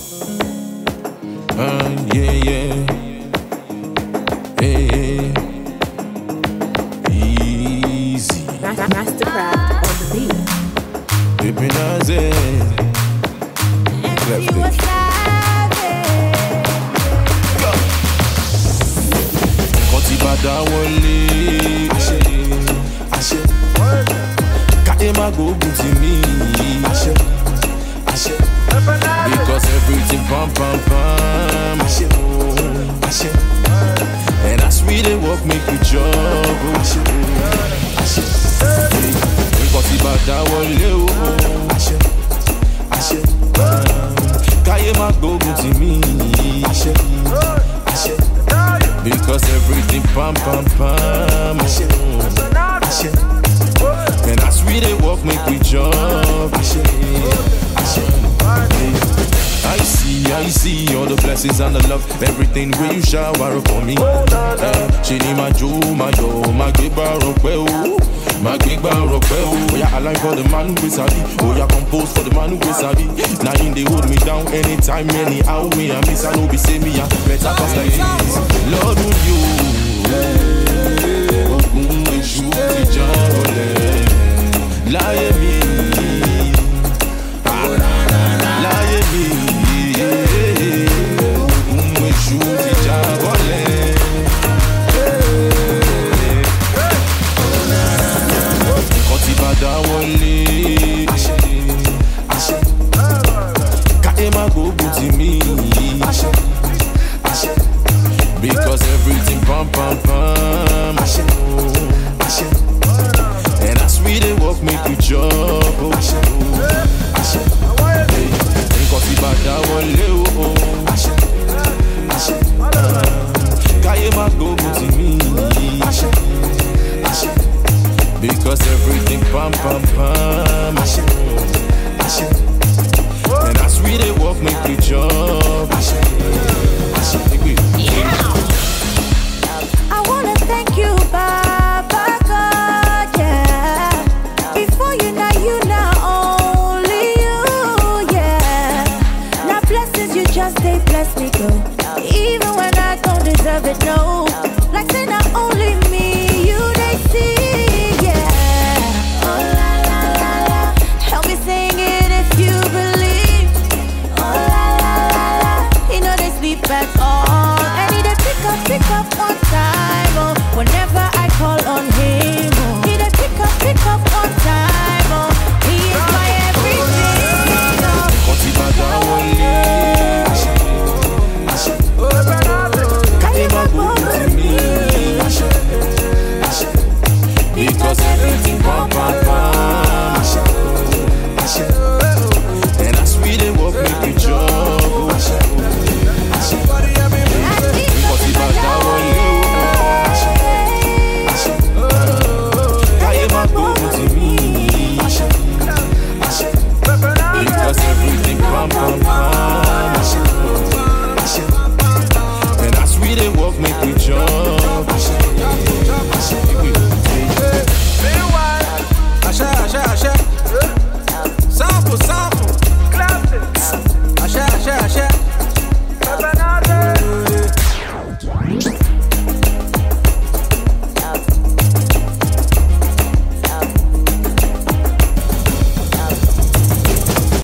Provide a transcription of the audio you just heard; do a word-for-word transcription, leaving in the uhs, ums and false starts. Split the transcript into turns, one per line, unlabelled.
Uh, yeah, yeah. Hey, hey. Easy.
Mastercraft on the beat.
Baby Naze. Left it. Kọ́tí bàdá wọlé. Àṣẹ, àṣẹ. Káyé má gbógun tì mí. Àṣẹ, àṣẹ. Because everything pam pam pam. Àṣẹ, àṣẹ. And as we dey work make we job. Àṣẹ, àṣẹ. Kọ́tí bàdá wọlé o. Àṣẹ, àṣẹ. Káyé má gbógun tì mí. Àṣẹ, àṣẹ. Because everything pam pam pam. Àṣẹ, àṣẹ. And as we dey work make we job. Àṣẹ, àṣẹ. I see, I see all the blessings and the love, everything where you shower upon me. She need my jo, my yo, my big bar of well, my big bar of well. Oh yeah, I like for the man who is happy. Oh yeah, compose for the man who is happy. Now in they hold me down anytime, anyhow. Me I miss, I know be say me yeah. Better pass like this. Lord would you? Ogun Eshu ti jabole, láyé mi, láyé mi. Ogun Eshu ti jabole. Kọ́tí bàdá wọlé. Àṣẹ, àṣẹ. Káyé má gbógun tì mí. Àṣẹ, àṣẹ. Because everything pam pam pam. Àṣẹ, àṣẹ. And as we dey work make we job. Àṣẹ, àṣẹ. Kọ́tí bàdá wọlé o. Àṣẹ, àṣẹ. Káyé má gbógun tì mí. Àṣẹ, àṣẹ. Because everything pam pam pam. Àṣẹ, àṣẹ. And as we dey work make we job. Àṣẹ, àṣẹ.
I wanna thank you, Baba God, yeah. Before you, now you, now only you, yeah. Now blessings you just they bless me, go. Even when I don't deserve it, no. Like say not only me.